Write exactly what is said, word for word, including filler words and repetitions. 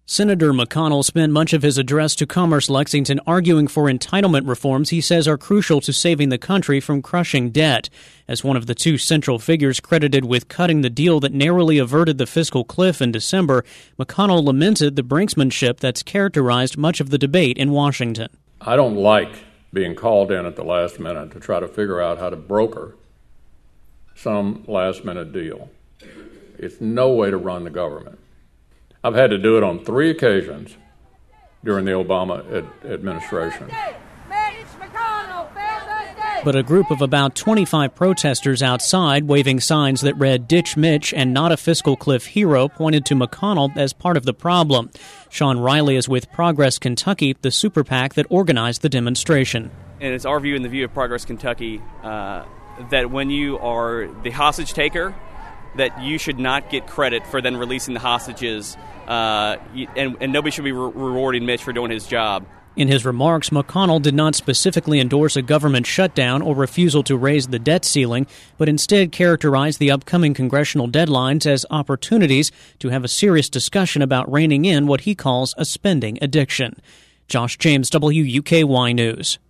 Senator McConnell spent much of his address to Commerce Lexington arguing for entitlement reforms he says are crucial to saving the country from crushing debt. As one of the two central figures credited with cutting the deal that narrowly averted the fiscal cliff in December, McConnell lamented the brinksmanship that's characterized much of the debate in Washington. I don't like being called in at the last minute to try to figure out how to broker some last-minute deal. It's no way to run the government. I've had to do it on three occasions during the Obama ad- administration. But a group of about twenty-five protesters outside waving signs that read "Ditch Mitch" and "Not a Fiscal Cliff Hero" pointed to McConnell as part of the problem. Sean Riley is with Progress Kentucky, the super PAC that organized the demonstration. And it's our view and the view of Progress Kentucky uh, that when you are the hostage taker, that you should not get credit for then releasing the hostages, uh, and, and nobody should be re- rewarding Mitch for doing his job. In his remarks, McConnell did not specifically endorse a government shutdown or refusal to raise the debt ceiling, but instead characterized the upcoming congressional deadlines as opportunities to have a serious discussion about reining in what he calls a spending addiction. Josh James, W U K Y News.